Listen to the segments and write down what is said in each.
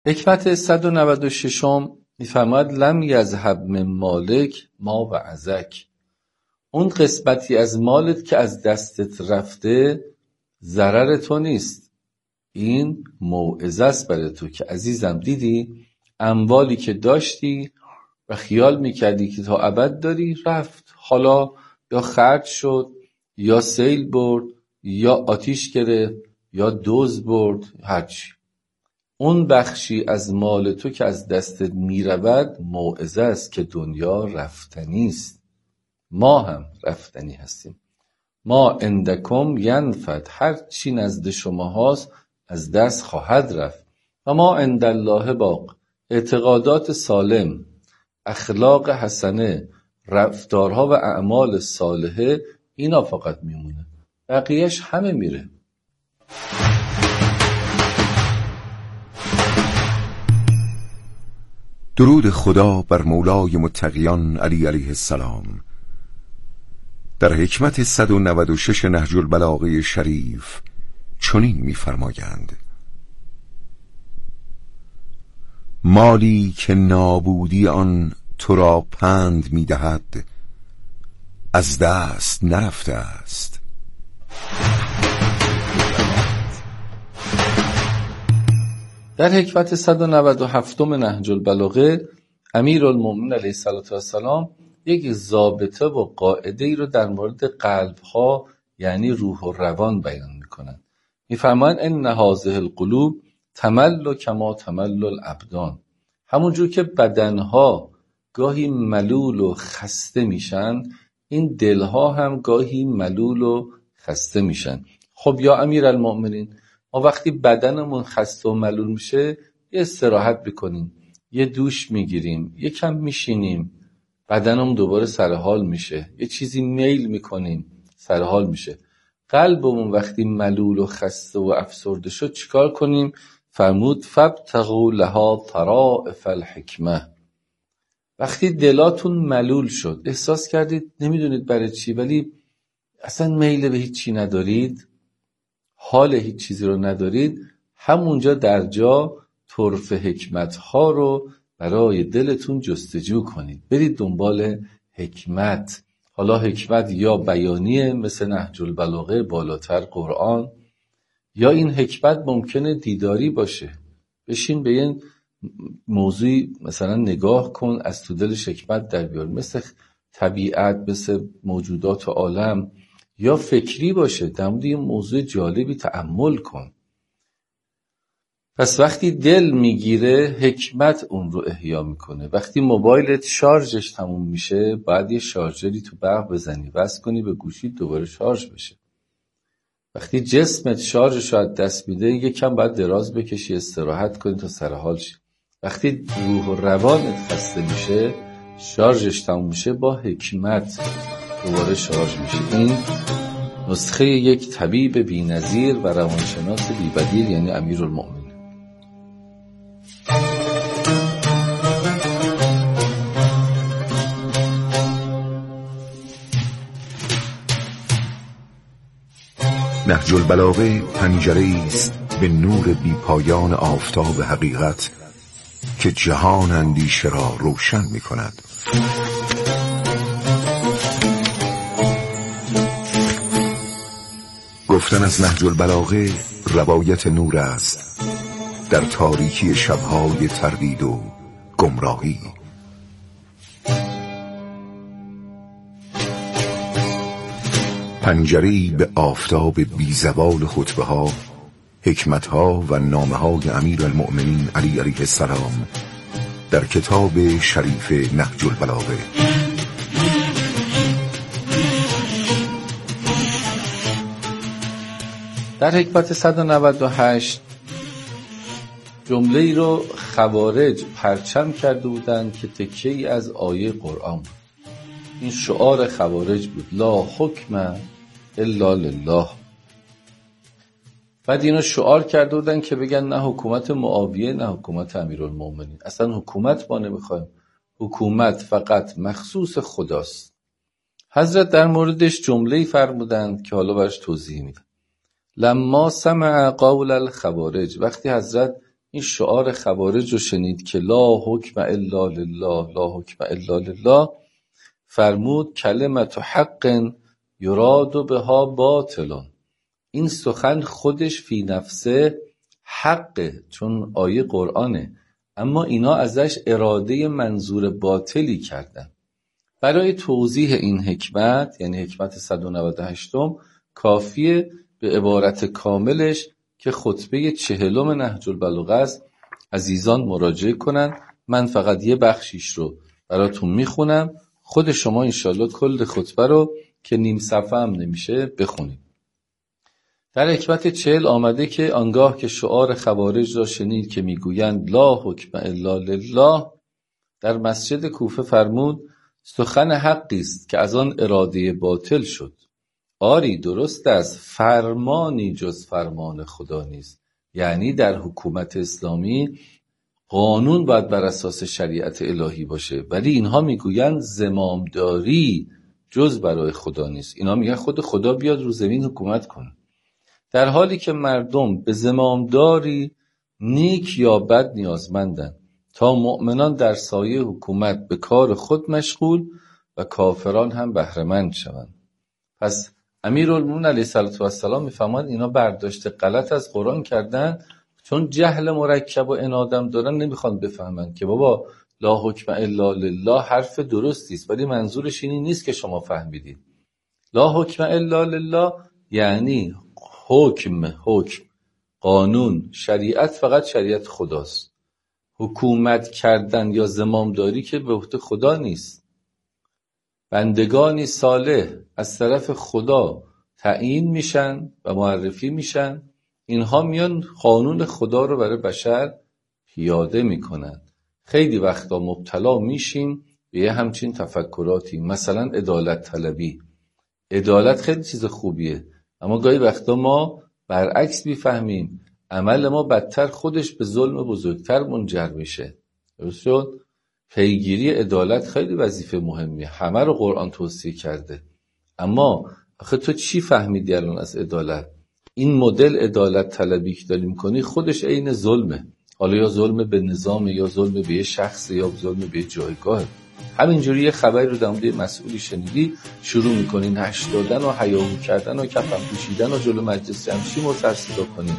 حکمت 196 می‌فرماید لم یذهب من مالک ما وعظک. اون قسمتی از مالت که از دستت رفته ضرر تو نیست، این موعظه است برای تو که عزیزم دیدی اموالی که داشتی و خیال میکردی که تا ابد داری رفت، حالا یا خرج شد یا سیل برد یا آتیش گرفت یا دزد برد، هرچی. اون بخشی از مال تو که از دستت میرود موعظه است که دنیا رفتنی است، ما هم رفتنی هستیم. ما عندکم ینفد، هر چی نزد شما هاست از دست خواهد رفت. و ما عند الله باق، اعتقادات سالم، اخلاق حسنه، رفتارها و اعمال صالحه، اینا فقط میمونه، بقیهش همه میره. درود خدا بر مولای متقیان علی علیه السلام. در حکمت 196 نهج البلاغه شریف چنین می‌فرمایند: مالی که نابودی آن تو را پند می‌دهد از دست نرفته است. در حکمت 197 نهج البلاغه امیرالمومنین علیه السلام یک ضابطه و قاعده ای رو در مورد قلب ها یعنی روح و روان بیان میکنند. میفرمایند ان هذه القلوب تمل کما تمل الابدان. همونجور که بدنها گاهی ملول و خسته میشن، این دلها هم گاهی ملول و خسته میشن. خب یا امیرالمومنین، ما وقتی بدنمون خسته و ملول میشه یه استراحت بکنیم، یه دوش میگیریم، یه کم میشینیم، بدنمون دوباره سرحال میشه، یه چیزی میل میکنیم، سرحال میشه. قلبمون وقتی ملول و خسته و افسرده شد چیکار کنیم؟ فرمود فابتغوا لها طرائف الحکمه. وقتی دلاتون ملول شد، احساس کردید نمیدونید برای چی، ولی اصلا میل به هیچ چی ندارید، حال هیچ چیزی رو ندارید، همونجا در جا طرف حکمت ها رو برای دلتون جستجو کنید، برید دنبال حکمت. حالا حکمت یا بیانیه مثل نهج البلاغه بالاتر قرآن، یا این حکمت ممکنه دیداری باشه، بشین به این موضوعی مثلا نگاه کن، از تو دلش حکمت در بیار، مثل طبیعت، مثل موجودات عالم، یا فکری باشه، در مورد این موضوع جالبی تأمل کن. پس وقتی دل میگیره حکمت اون رو احیا میکنه. وقتی موبایلت شارژش تموم میشه باید یه شارژری تو برق بزنی، وصل کنی به گوشیت دوباره شارژ بشه. وقتی جسمت شارژش رو از دست میده یکم باید دراز بکشی، استراحت کنی تا سرحال شی. وقتی روح و روانت خسته میشه، شارژش تموم میشه، با حکمت دوباره شارژ میشه. این نسخه یک طبیب بی‌نظیر و روانشناس بی‌بدیل یعنی امیرالمومنین. نهج البلاغه پنجره‌ای است به نور بی‌پایان آفتاب حقیقت که جهان اندیشه را روشن می‌کند. گفتن از نهج البلاغه روایت نور است در تاریکی شب‌های تردید و گمراهی. پنجره‌ای به آفتاب بی‌زوال خطبه‌ها، حکمت‌ها و نامه‌های امیرالمؤمنین علی علیه السلام در کتاب شریف نهج البلاغه. در حکمت 198 جمله ای رو خوارج پرچم کرده بودند که تکه‌ای از آیه قرآن بود. این شعار خوارج بود: لا حکم الا لله. بعد اینو شعار کرده بودن که بگن نه حکومت معاویه نه حکومت امیرالمومنین، اصلا حکومت ما نمیخوایم، حکومت فقط مخصوص خداست. حضرت در موردش جمله‌ای فرمودند که حالا برش توضیح میدم. لما سمع قول الخوارج، وقتی حضرت این شعار خوارج رو شنید که لا حکم الا لله لا حکم الا لله، فرمود کلمت حق یراد بها باطل. این سخن خودش فی نفسه حقه، چون آیه قرآنه، اما اینا ازش اراده منظور باطلی کردن. برای توضیح این حکمت، یعنی حکمت 198م، کافیه به عبارت کاملش که خطبه 40 نهج البلاغه است عزیزان مراجعه کنن. من فقط یه بخشیش رو براتون میخونم، خود شما انشالله کل خطبه رو که نیم صفحه هم نمیشه بخونید. در حکمت 40 آمده که آنگاه که شعار خوارج را شنید که میگویند لا حکم الا لله، در مسجد کوفه فرمود سخن حقی است که از آن اراده باطل شد. آری درست است، فرمانی جز فرمان خدا نیست. یعنی در حکومت اسلامی قانون باید بر اساس شریعت الهی باشه، ولی اینها میگویند زمامداری جز برای خدا نیست. اینا میگن خود خدا بیاد رو زمین حکومت کنه، در حالی که مردم به زمامداری نیک یا بد نیازمندند تا مؤمنان در سایه حکومت به کار خود مشغول و کافران هم بهره‌مند شوند. پس امیرالمومنین علیه السلام میفهمند اینا برداشت غلط از قرآن کردن، چون جهل مرکب و انادم دارن نمیخوان بفهمن که بابا لا حکم الا لله حرف درستی است، ولی منظورش اینی نیست که شما فهمیدید. لا حکم الا لله یعنی حکم قانون شریعت فقط شریعت خداست. حکومت کردن یا زمامداری که به عهده خدا نیست. بندگانی صالح از طرف خدا تعیین میشن و معرفی میشن، اینها میان قانون خدا رو برای بشر پیاده میکنن. خیلی وقتا مبتلا میشیم به یه همچین تفکراتی، مثلا عدالت طلبی. عدالت خیلی چیز خوبیه، اما گاهی وقتا ما برعکس میفهمیم، عمل ما بدتر خودش به ظلم بزرگتر منجر میشه. درست شد؟ پیگیری عدالت خیلی وظیفه مهمیه، همه رو قرآن توصیه کرده. اما آخه تو چی فهمیدی الان از عدالت؟ این مدل عدالت طلبی که داری میکنی خودش عین ظلمه، حالا یا ظلم به نظام یا ظلم به یه شخص یا ظلم به جایگاه. همینجوری یه خبری رو در مورد مسئولی شنیدی، شروع میکنی نشر دادن و هیاهو کردن و کفن پوشیدن و جلو مجلس جمشید و سر صدا کنی.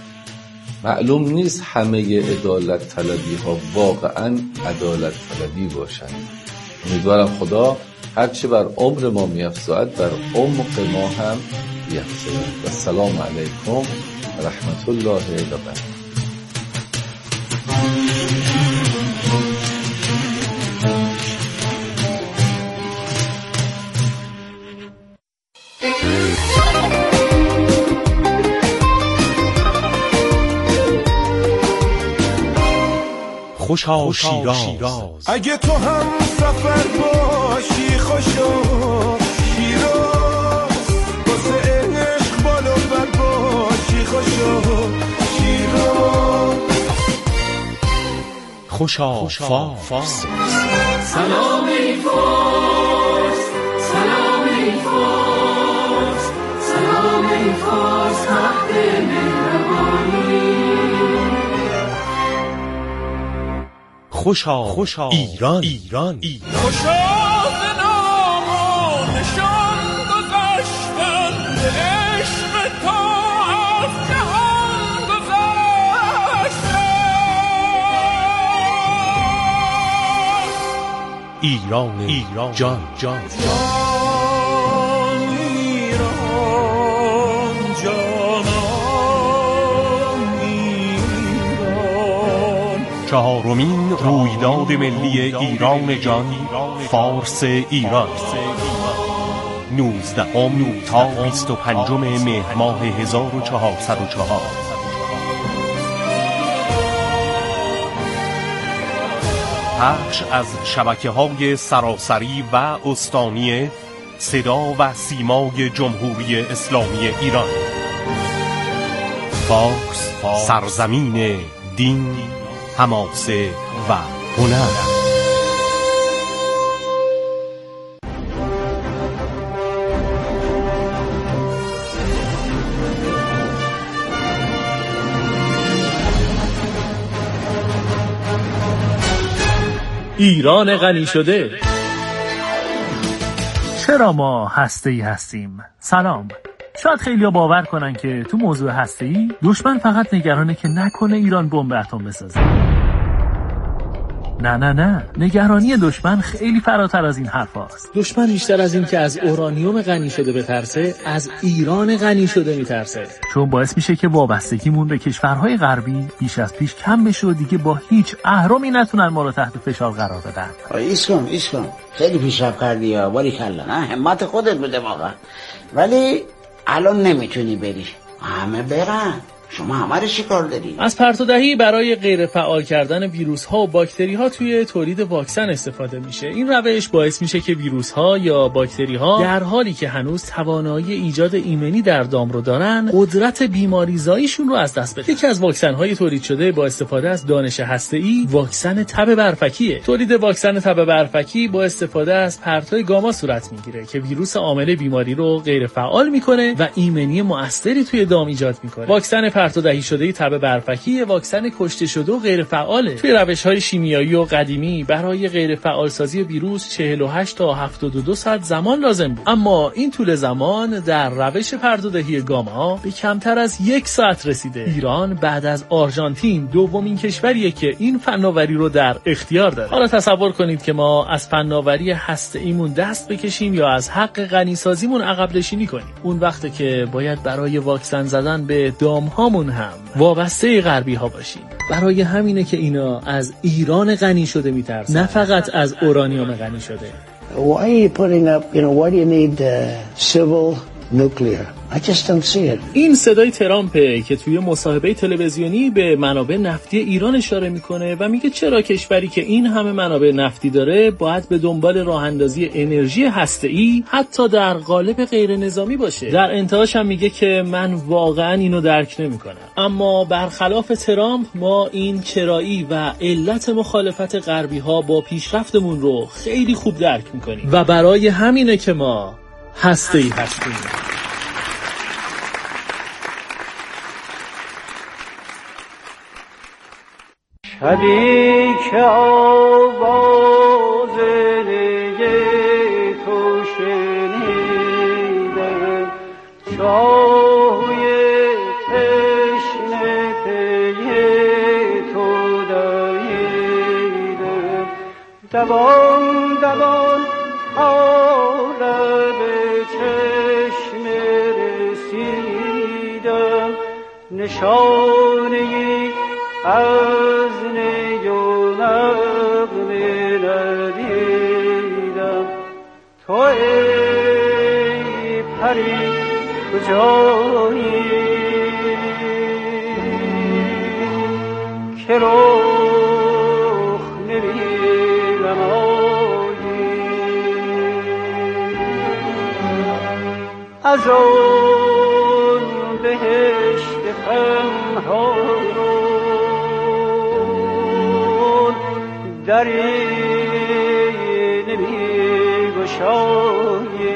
معلوم نیست همه عدالت طلبی ها واقعا عدالت طلبی باشن. امیدوارم خدا هرچه بر عمر ما میفزاید بر عمق ما هم بیفزاید. و السلام علیکم و رحمت الله و برکاته. خوشا شیراز، اگه تو هم سفر باشی خوشا شیراز، واسه عشق بالا بر باشی خوشا شیراز. خوشا فارس، سلام ای فارس، سلام ای فارس، سلام ای فارس، مهد مهربانی. خوشا ایران، خوشا ز نام و نشان گذشتن، عشق تو از جهان گذشتن. ایران جان ایران چهارمین رویداد ملی ایران جان، فارس ایران، 19 تا 25 مهر ماه 1404. پخش از شبکه‌های سراسری و استانی صدا و سیمای جمهوری اسلامی ایران. فارس، سرزمین دین، حماسه و هنر. ایران غنی شده. چرا ما هسته‌ای هستیم؟ سلام. شاید خیلی‌ها باور کنن که تو موضوع هسته‌ای دشمن فقط نگرانه که نکنه ایران بمب اتم بسازه. نه، نگرانی دشمن خیلی فراتر از این حرف هاست. دشمن بیشتر از این که از اورانیوم غنی شده بترسه، از ایران غنی شده میترسه، چون باعث میشه که وابستگیمون به کشورهای غربی بیش از پیش کم بشه و دیگه با هیچ اهرمی نتونن ما رو تحت فشار قرار بدن. ایس کن خیلی پیشرفت کردی یا باریکلا، نه همت خودت بده واقعا، ولی الان نمیتونی بری، همه برن، شما همه رو چیکار داری؟ از پرتودهی برای غیر فعال کردن ویروس ها و باکتری ها توی تولید واکسن استفاده میشه. این روش باعث میشه که ویروس ها یا باکتری ها در حالی که هنوز توانایی ایجاد ایمنی در دام رو دارن، قدرت بیماریزاییشون رو از دست بدن. یکی از واکسن های تولید شده با استفاده از دانش هسته‌ای واکسن تب برفکیه. تولید واکسن تب برفکی با استفاده از پرتوی گاما صورت میگیره که ویروس عامل بیماری رو غیر فعال میکنه و ایمنی مؤثری توی دام ایجاد میکنه. واکسن پرتودهی شده تب برفکی واکسن کشته شده و غیر فعاله. توی روش‌های شیمیایی و قدیمی برای غیر فعال سازی ویروس 48 تا 72 ساعت زمان لازم بود، اما این طول زمان در روش پرتودهی گاما به کمتر از 1 ساعت رسیده. ایران بعد از آرژانتین دومین کشوریه که این فناوری رو در اختیار داره. حالا تصور کنید که ما از فناوری هسته‌ایمون دست بکشیم یا از حق غنی سازیمون عقب نشینی کنیم. اون وقته که باید برای واکسن زدن به دام‌ها هم وابسته غربی ها باشیم. برای همینه که اینا از ایران غنی شده میترسن، نه فقط از اورانیوم غنی شده. Why are you putting up, why do you need civil nuclear? I just don't see it. این صدای ترامپه که توی مصاحبه تلویزیونی به منابع نفتی ایران اشاره میکنه و میگه چرا کشوری که این همه منابع نفتی داره باید به دنبال راه اندازی انرژی هسته‌ای حتی در قالب غیر نظامی باشه. در انتهاش هم میگه که من واقعا اینو درک نمیکنم. اما برخلاف ترامپ ما این چرایی و علت مخالفت غربی ها با پیشرفتمون رو خیلی خوب درک میکنیم و برای همینه که ما هسته‌ای هستیم. شبی که آواز نی تو شنیدم، چاهوی تشنه پی تو دویدم، دوان آرد چشم رسیدم، نشانه‌ای از نی و نغمه ندیدم. تو ای پری کجایی که رخ نمی‌نمایی، از اون بهشت پنهان دری نمی‌گشایی.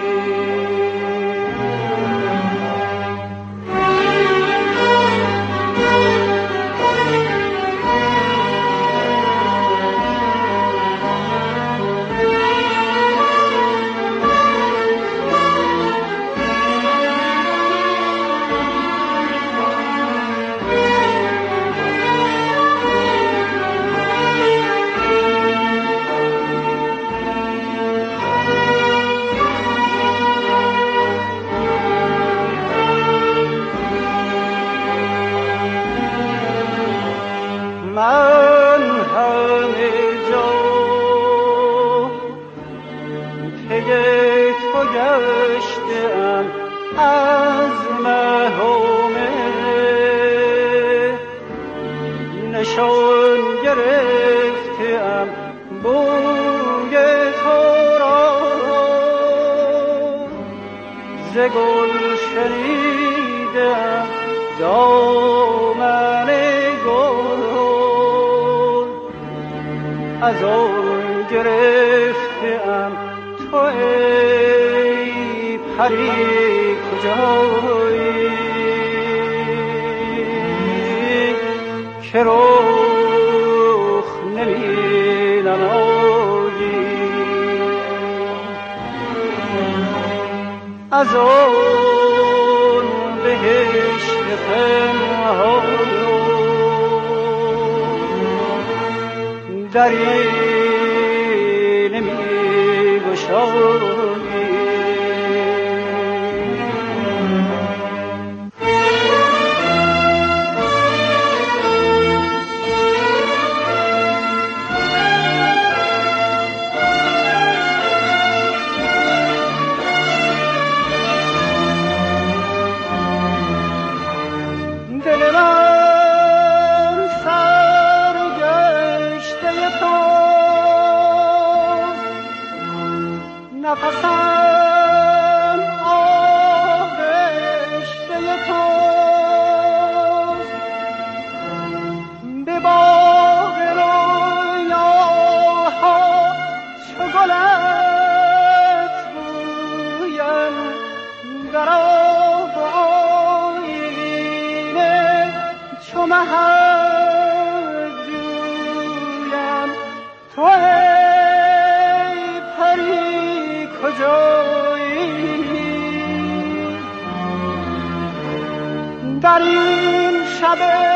من همه جا پی تو گشتم، از مهمه نشان گرفتم بوی تو را، ز گل شنیدم دامن از آن گرفتم. تو ای پری کجایی که رخ نمی‌نمایی. از اون بهشت پنهان دری نمی‌گشایی. نفسم آغشته توست، به باغ رویاها چو گلت بویم، در آب و آیینه چو مهد جویم. تو در این شب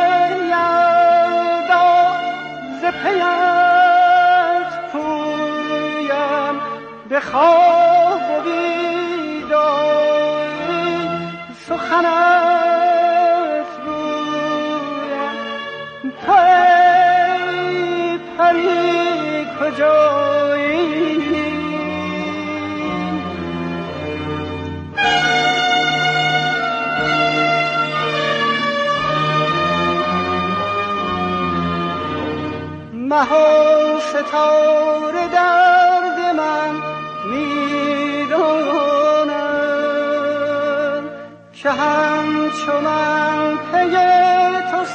یلدا ز پیت پویم، به خواب و بیداری سخنت گویم. تو ای پری کجایی؟ مه و ستاره درد من میدانند که همچو من پی تو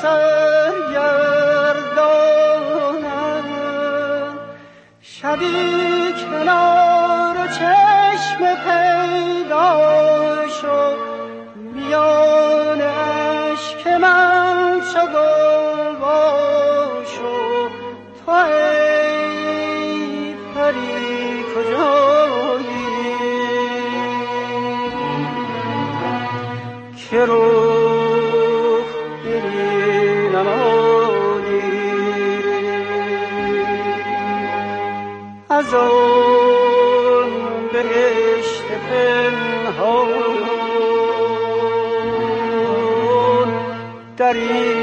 سرگردانند. شبی کنار چشم پیدا شد، میان اشک من چو گلباش شد. تو ای پری کجایی که روح دلی نمایی؟ از آن بهشت پنهان دری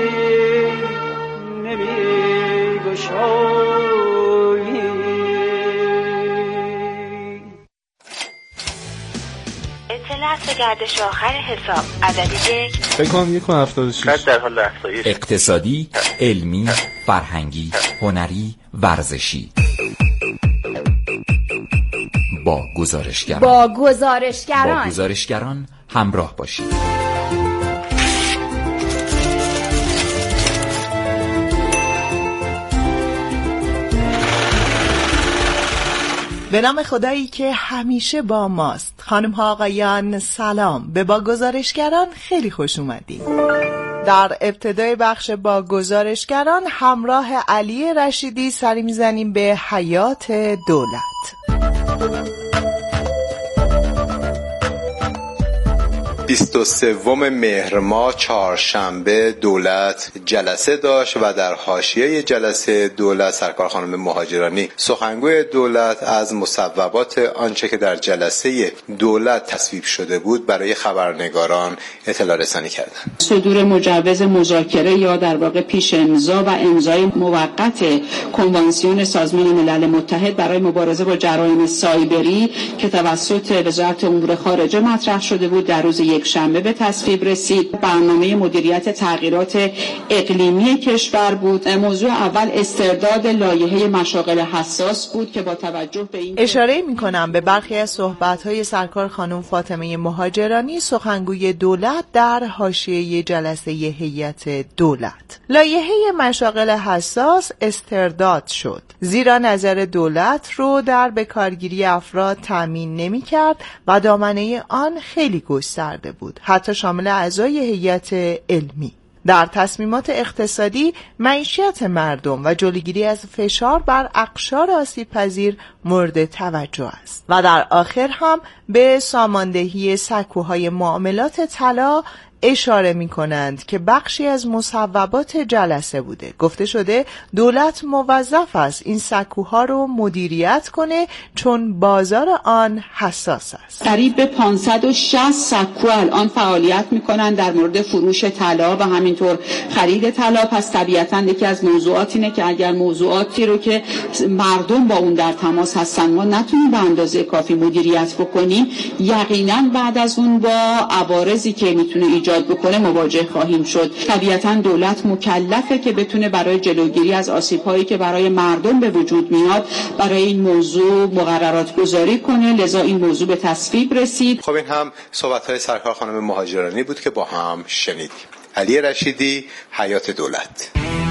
اطلاعات گردش آخر حساب عدد 1 فکر کنم 1.76 در حال افزایش. اقتصادی، علمی، فرهنگی، هنری، ورزشی. با گزارشگران همراه باشید. به نام خدایی که همیشه با ماست. خانم ها آقایان سلام. به با گزارشگران خیلی خوش اومدین. در ابتدای بخش با گزارشگران همراه علی رشیدی سری میزنیم به حیات دولت. 23 مهر ماه چهارشنبه دولت جلسه داشت و در حاشیه جلسه دولت سرکار خانم مهاجرانی سخنگوی دولت از مصوبات آنچه که در جلسه دولت تصویب شده بود برای خبرنگاران اطلاع رسانی کردند. صدور مجوز مذاکره یا در واقع پیش امضا و امضای موقت کنوانسیون سازمان ملل متحد برای مبارزه با جرایم سایبری که توسط وزارت امور خارجه مطرح شده بود در روز یکشنبه به تصویب رسید. برنامه مدیریت تغییرات اقلیمی کشور بود. موضوع اول استرداد لایحه مشاغل حساس بود که با توجه به این اشاره می‌کنم به برخی از صحبت‌های سرکار خانم فاطمه مهاجرانی سخنگوی دولت در حاشیه جلسه هیئت دولت. لایحه مشاغل حساس استرداد شد زیرا نظر دولت رو در بکارگیری افراد تامین نمی‌کرد و دامنه آن خیلی گسترده بود، حتی شامل اعضای هیئت علمی. در تصمیمات اقتصادی، معیشت مردم و جلوگیری از فشار بر اقشار آسیب‌پذیر مورد توجه است. و در آخر هم به ساماندهی سکوهای معاملات طلا اشاره می کنند که بخشی از مصوبات جلسه بوده. گفته شده دولت موظف است این سکوها رو مدیریت کنه چون بازار آن حساس است. قریب به 560 سکو الان فعالیت می کنند در مورد فروش طلا و همینطور خرید طلا. پس طبیعتاً یکی از موضوعات اینه که اگر موضوعاتی رو که مردم با اون در تماس هستن ما نتونیم به اندازه کافی مدیریت بکنیم، یقینا بعد از اون با عوارضی که میتونه ایجاد بکنه مواجه خواهیم شد. طبیعتاً دولت مکلفه که بتونه برای جلوگیری از آسیب‌هایی که برای مردم به وجود میاد برای این موضوع مقررات گذاری کنه، لذا این موضوع به تصویب رسید. خب این هم صحبت‌های سرکار خانم مهاجرانی بود که با هم شنیدیم. علی رشیدی، حیات دولت.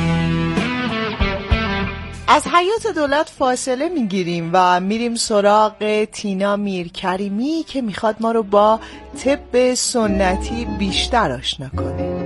از حیات دولت فاصله میگیریم و میریم سراغ تینا میرکریمی که میخواد ما رو با طب سنتی بیشتر آشنا کنه.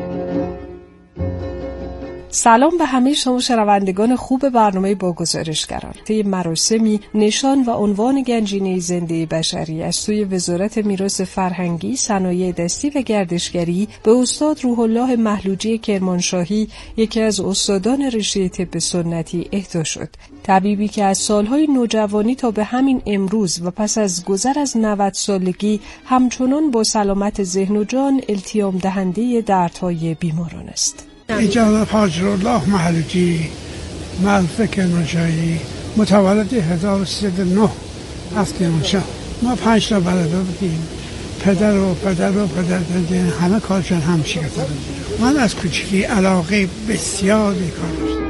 سلام به همه شما شنوندگان خوب برنامه با گزارشگران. طی مراسمی نشان و عنوان گنجینه زنده بشری از سوی وزارت میراث فرهنگی، صنایع دستی و گردشگری به استاد روح الله محلوجی کرمانشاهی، یکی از استادان رشته طب سنتی، اهدا شد. طبیبی که از سالهای نوجوانی تا به همین امروز و پس از گذر از 90 سالگی همچنان با سلامت ذهن و جان التیام دهنده دردهای بیماران است. جناب حاج الله محلوجی معروف کرمانشاهی، متولد 1309 از کرمانشاه. ما 5 تا برادر بودیم، پدر و پدر همه کارشان همشیرتر. من از کوچکی علاقه بسیار به کار داشتم.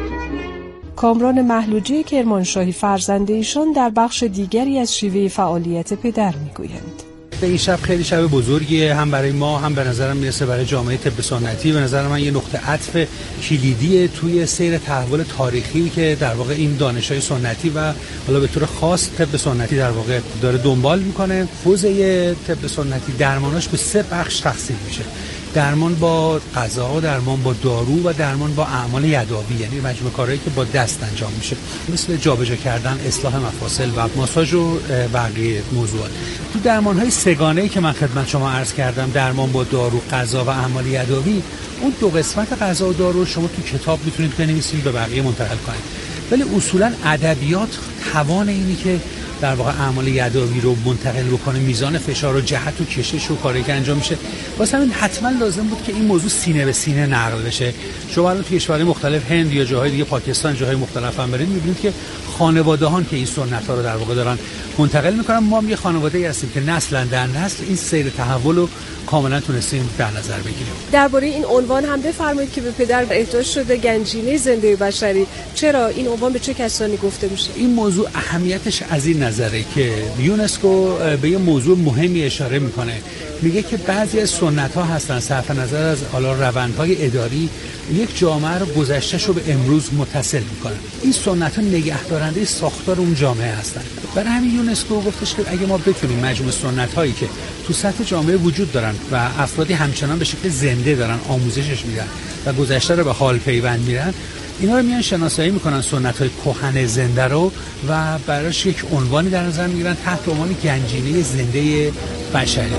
کامران محلوجی کرمانشاهی فرزند ایشان در بخش دیگری از شیوه فعالیت پدر میگویند. این شب خیلی شب بزرگیه، هم برای ما هم به نظرم میرسه برای جامعه طب سنتی. به نظر من یه نقطه عطف کلیدیه توی سیر تحول تاریخی که در واقع این دانش‌های سنتی و حالا به طور خاص طب سنتی در واقع داره دنبال میکنه. حوزه طب سنتی درماناش به 3 بخش تقسیم میشه: درمان با غذا، درمان با دارو و درمان با اعمال یداوی، یعنی مجموعه کارهایی که با دست انجام میشه، مثل جابجا کردن، اصلاح مفاصل و ماساژ و بقیه موضوعات. تو درمان‌های سگانه‌ای که من خدمت شما عرض کردم، درمان با دارو، غذا و اعمال یداوی، اون 2 قسمت غذا و دارو شما تو کتاب میتونید بنویسید به بقیه منتقل کنید، ولی اصولاً ادبیات توان اینی که در واقع اعمال یداوی رو منتقل بکنه، میزان فشار و جهت و کشش و کاری که انجام میشه. واسه همین حتما لازم بود که این موضوع سینه به سینه نقل بشه. شما الان تو کشورهای مختلف، هند یا جاهای دیگه، پاکستان، جاهای مختلف هم برید میبینید که خانواده‌هان که این سنت‌ها رو در واقع دارن منتقل میکنن. ما هم یه خانواده‌ای هستیم که نسلا در نسل این سیر تحول رو کاملا تونستیم در نظر بگیریم. درباره این عنوان هم بفرمایید که به پدر اهدا شده گنجینه زنده بشری. چرا این عنوان به چه کسانی گفته میشه؟ این موضوع اهمیتش از این نظره که یونسکو به یه موضوع مهمی اشاره میکنه. میگه که بعضی از سنت‌ها هستن صرف نظر از روندهای اداری یک جامعه رو گذشته‌ش رو به امروز متصل میکنن. این سنت‌ها نگهدارنده ساختار اون جامعه هستن. برای همین یونسکو گفتش که اگه ما بتونیم مجموع سنت‌هایی که تو سطح جامعه وجود دارن و افرادی همچنان به شکل زنده دارن آموزشش میدن و گذشته رو به حال پیوند میرن، اینا رو میان شناسایی میکنن، سنت‌های کهن زنده رو، و براش یک عنوانی در نظر میگیرن تحت عنوان گنجینه زنده بشری.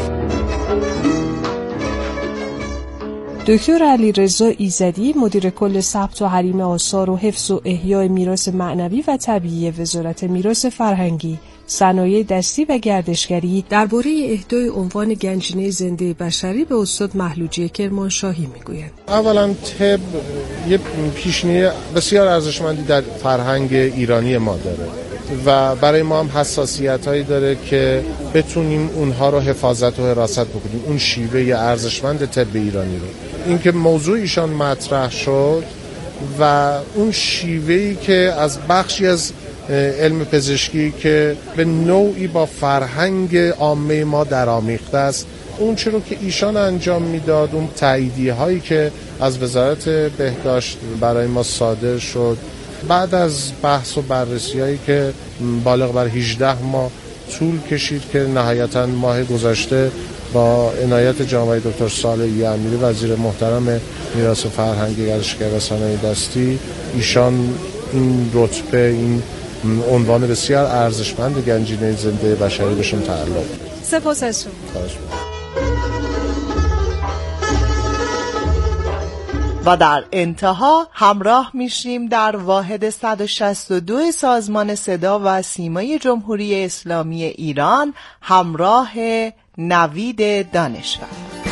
دکتر علیرضا ایزدی، مدیر کل ثبت و حریم آثار و حفظ و احیای میراث معنوی و طبیعی وزارت میراث فرهنگی، صنایع دستی و گردشگری، درباره اهدای عنوان گنجینه زنده بشری به استاد محلوجی کرمانشاهی میگویند. اولا طب یه پیشینه بسیار ارزشمندی در فرهنگ ایرانی ما داره و برای ما هم حساسیت‌هایی داره که بتونیم اونها رو حفاظت و حراست بکنیم، اون شیوه ارزشمند طب ایرانی رو. اینکه موضوع ایشان مطرح شد و اون شیوهی که از بخشی از علم پزشکی که به نوعی با فرهنگ عامه ما درآمیخته است، اون چیزی که ایشان انجام میداد، اون تاییدیه هایی که از وزارت بهداشت برای ما صادر شد بعد از بحث و بررسی هایی که بالغ بر 18 ماه طول کشید که نهایتاً ماه گذشته با عنایت جناب دکتر صالحی امیری وزیر محترم میراث فرهنگی، گردشگری و صنایع دستی، ایشان این رتبه، این عنوان بسیار ارزشمند گنجینه زنده بشری بهشون تعلق. سپاس از شما. و در انتها همراه میشیم در واحد 162 سازمان صدا و سیمای جمهوری اسلامی ایران همراه نوید دانشور.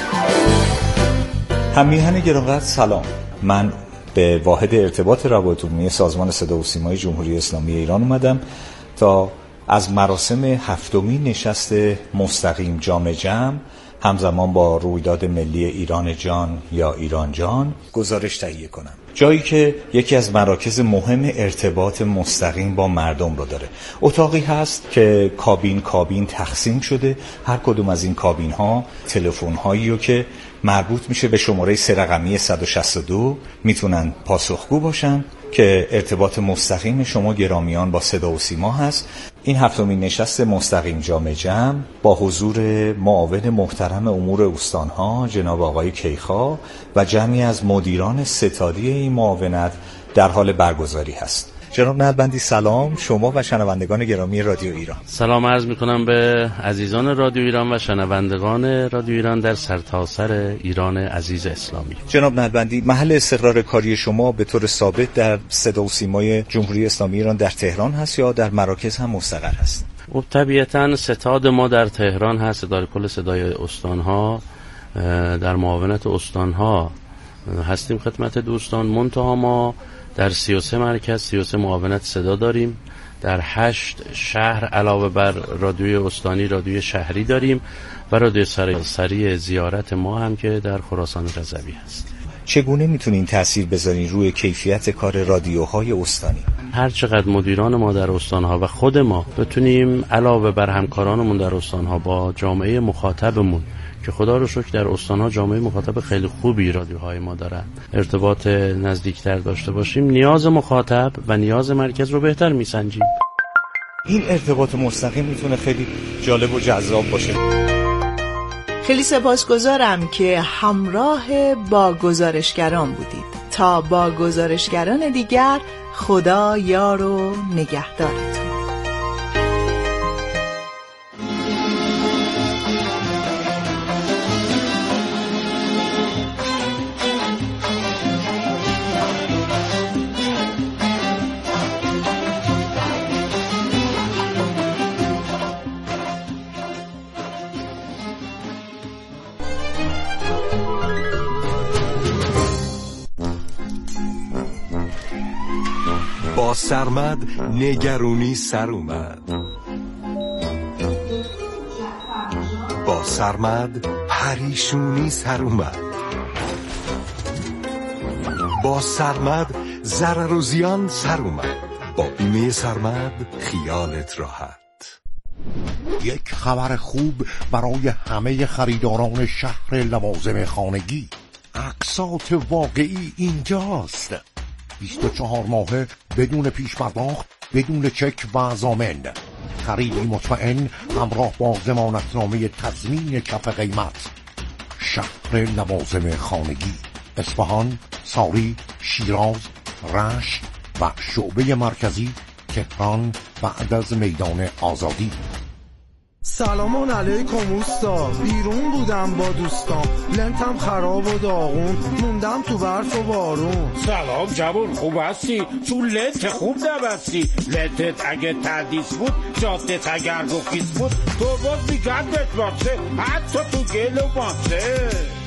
هم‌میهن گرامی سلام. من به واحد ارتباط روابط عمومی سازمان صدا و سیمای جمهوری اسلامی ایران اومدم تا از مراسم هفتمین نشست مستقیم جام جمع همزمان با رویداد ملی ایران جان یا ایران جان گزارش تهیه کنم. جایی که یکی از مراکز مهم ارتباط مستقیم با مردم رو داره. اتاقی هست که کابین تقسیم شده. هر کدوم از این کابین ها تلفن هایی رو که مربوط میشه به شماره 3 رقمی 162 میتونن پاسخگو باشن که ارتباط مستقیم شما گرامیان با صدا و سیما هست. این هفتمین نشست مستقیم جام جمع با حضور معاون محترم امور استانها جناب آقای کیخا و جمعی از مدیران ستادی این معاونت در حال برگزاری هست. جناب نلبندی سلام، شما و شنوندگان گرامی رادیو ایران. سلام عرض میکنم به عزیزان رادیو ایران و شنوندگان رادیو ایران در سرتاسر ایران عزیز اسلامی. جناب نلبندی، محل استقرار کاری شما به طور ثابت در صدا و سیمای جمهوری اسلامی ایران در تهران هست یا در مراکز هم مستقر هست؟ و طبیعتاً ستاد ما در تهران هست، اداره کل صدای استانها، در معاونت استانها هستیم خدمت دوستان. منتها ما در 33 مرکز 33 معاونت صدا داریم، در 8 شهر علاوه بر رادیوی استانی رادیوی شهری داریم و رادیوی سری زیارت ما هم که در خراسان رضوی هست. چگونه میتونین تأثیر بذارین روی کیفیت کار رادیوهای استانی؟ هر چقدر مدیران ما در استانها و خود ما بتونیم علاوه بر همکارانمون در استانها با جامعه مخاطبمون که خدا رو شکر در استانها جامعه مخاطب خیلی خوبی رادیوهای ما دارن ارتباط نزدیکتر داشته باشیم، نیاز مخاطب و نیاز مرکز رو بهتر میسنجیم. این ارتباط مستقیم میتونه خیلی جالب و جذاب باشه. خیلی سپاسگزارم که همراه با گزارشگران بودید. تا با گزارشگران دیگر، خدا یار و نگهدارتون. با سرمد نگرونی سر اومد، با سرمد پریشونی سر اومد، با سرمد ضرر و زیان سر اومد، با بیمه سرمد خیالت راحت. یک خبر خوب برای همه خریداران شهر لوازم خانگی. اقساط واقعی اینجاست. 24 ماهه بدون پیش پرداخت، بدون چک و ضامن. خریدی مطمئن همراه با ضمانتنامه تضمین کف قیمت. شهر لوازم خانگی، اصفهان، ساری، شیراز، رشت و شعبه مرکزی تهران بعد از میدان آزادی. سلام علیکم اوستا، بیرون بودم با دوستام، لنتم خراب و داغون، موندم تو برف و بارون. سلام جوون، خوب هستی؟ تو لنت خوب نبستی، لنتت اگه تردیس بود، جادت اگر رخیص بود، تو باز میگردت باشه، حتی تو گل و ماسه.